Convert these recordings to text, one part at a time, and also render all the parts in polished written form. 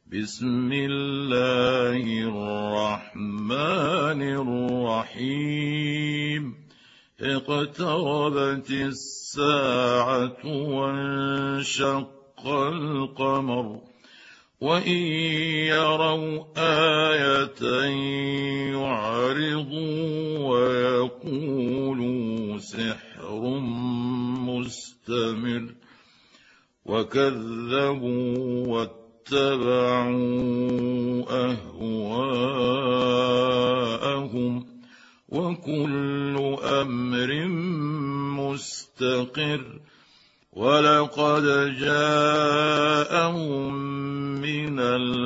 بسم الله الرحمن الرحيم اقتربت الساعة وانشق القمر وإن يروا آية يعرضوا ويقولوا سحر مستمر وكذبوا واتبعوا أهواءهم وكل أمر مستقر ولقد جاءهم من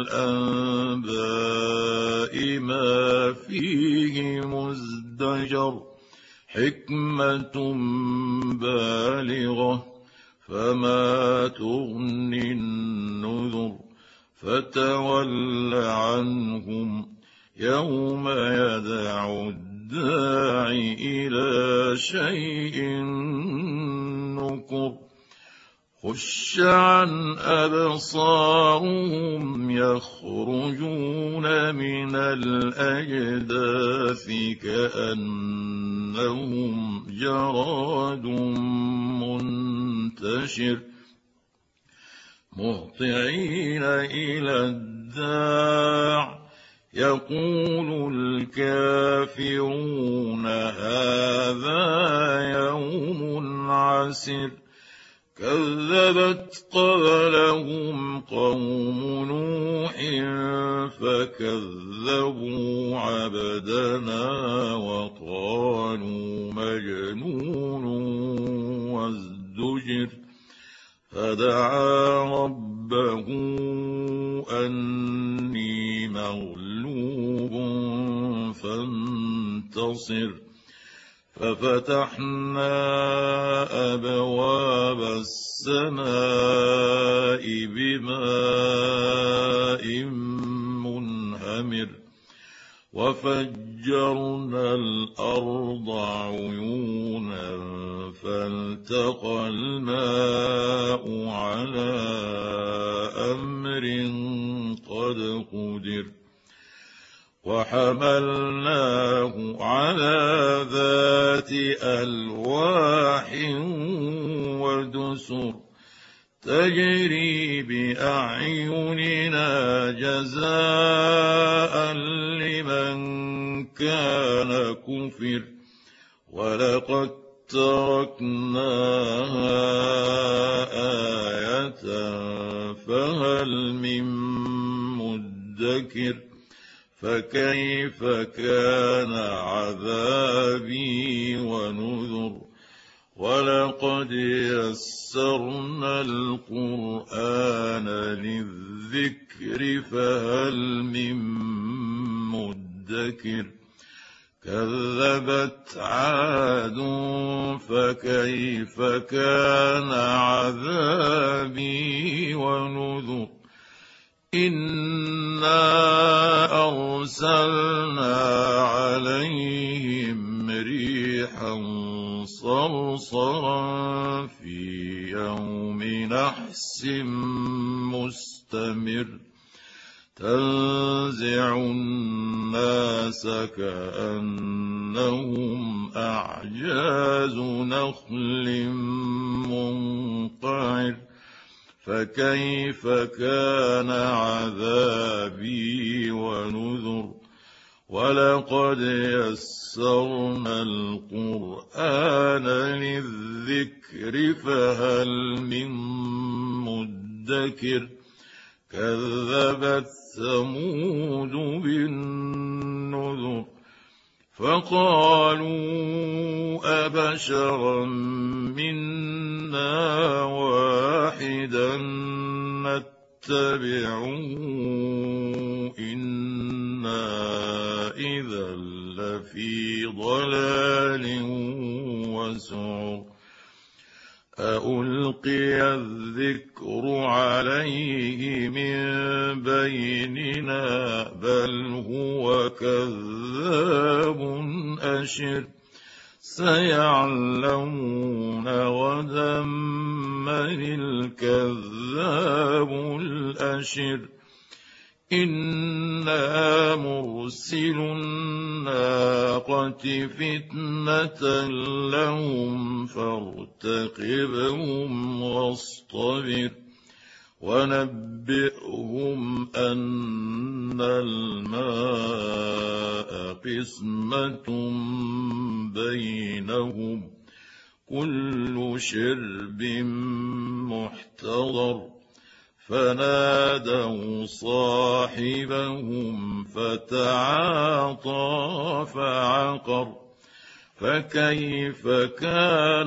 الأنباء ما فيه مزدجر حكمة بالغة فما تغني النذر فتول عنهم يوم يدعو الداعي إلى شيء نكر خش عن أبصارهم يخرجون من الأجداث كأنهم جراد منتشر مهطعين إلى الداع يقول الكافرون هذا يوم عسر كذبت قبلهم قوم نوح فكذبوا عبدنا وقالوا مجنون وازدجر فدعا ربه أني مغلوب فانتصر ففتحنا أبواب السماء بماء منهمر وفجرنا الأرض عيونا فالتقى الماء على أمر قد قدر وحملناه على ذات ألواح ودسر تجري بأعيننا جزاء لمن كان كفر ولقد تركناها آية فهل من مدكر فكيف كان عذابي ونذر ولقد يسرنا القرآن للذكر فهل من مدكر كذبت عاد فكيف كان عذابي ونذر إنا أرسلنا عليهم ريحا صرصرا في يوم نحس مستمر تنزع الناس كأنهم أعجاز نخل منقعر فكيف كان عذابي ونذر ولقد يسرنا القرآن للذكر فهل من مدكر كذبت ثمود بالنذر فقالوا أبشرا منا واحدا نتبعه إنا إذا لفي ضلال وسعر أألقي الذكر عليه من بيننا بل هو كذاب أشر سيعلمون غدا من الكذاب الأشر إنا مرسل الناقة فتنة لهم فارتقبهم واصطبر ونبئهم أن الماء قسمة بينهم كل شرب محتضر فنادوا صاحبهم فتعاطى فعقر فكيف كان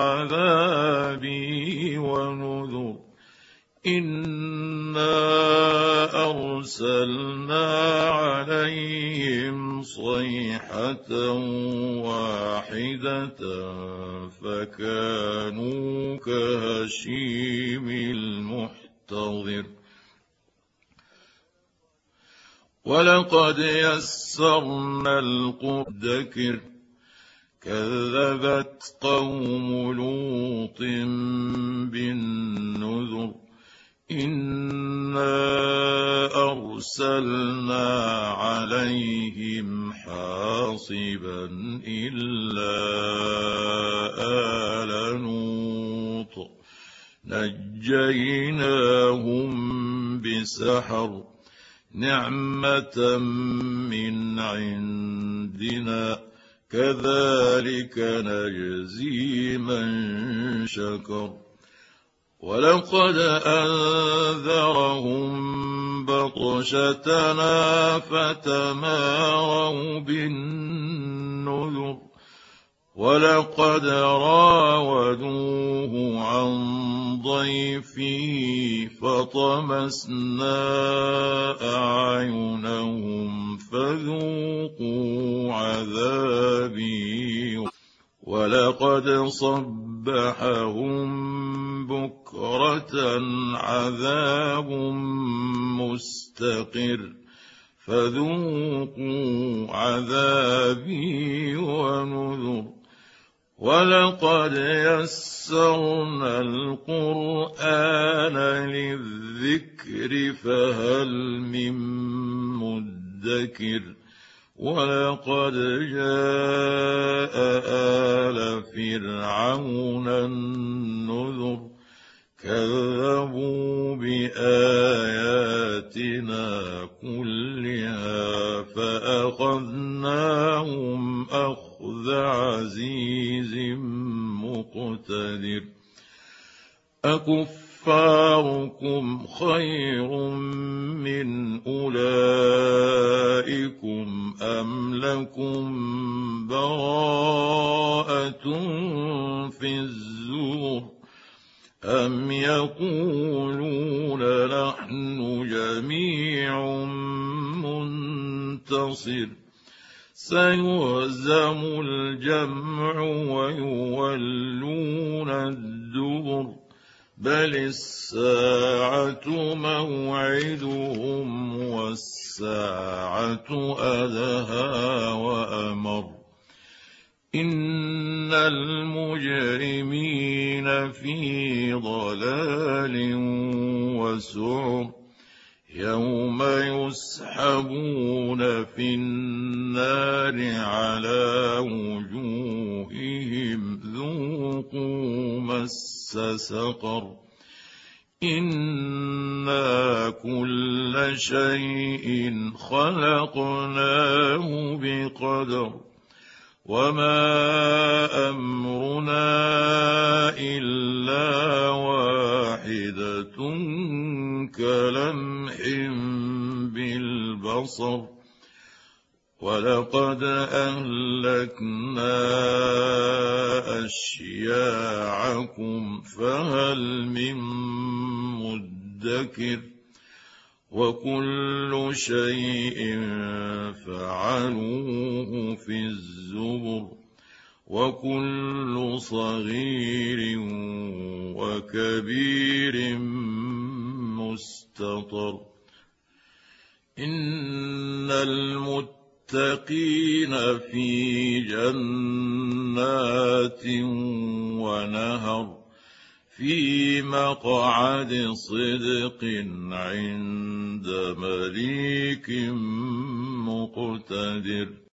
عذابي ونذر إنا أرسلنا عليهم صيحة واحدة فكانوا كهشيم المحتضر ولقد يسرنا القرآن كذبت قوم لوط بالنذر إنا أرسلنا عليهم حاصبا إلا آل لوط نجيناهم بسحر نعمة من عندنا كذلك نجزي من شكر ولقد أنذرهم بطشتنا فتماروا بالنذر ولقد راودوه عن ضيفه فطمسنا أعينهم فذوقوا عذابي ولقد صبحهم بكرة عذاب مستقر فذوقوا عذابي ونذر ولقد يسرنا القرآن للذكر فهل من مدكر ولقد جاء آل فرعون النذر كذبوا بآياتنا كلها فأخذناهم أخذ عزيز مقتدر أكفاركم خير من أولئكم أم لكم براءة في الزبر أم يقولون نحن جميع منتصر سيهزم الجمع ويولون الدبر بل الساعة موعدهم والساعة أدهى وأمر إن المجرمين في ضلال وسعر يوم يسحبون في النار على وجوههم ذوقوا مس سقر إنا كل شيء خلقناه بقدر وما أمرنا إلا واحدة كلمح بالبصر ولقد أهلكنا أشياعكم فهل من مدكر وكل شيء فعلوه في الزبر وكل صغير وكبير مستطر إن المتقين في جنات ونهر في مقعد صدق عند مليك مقتدر.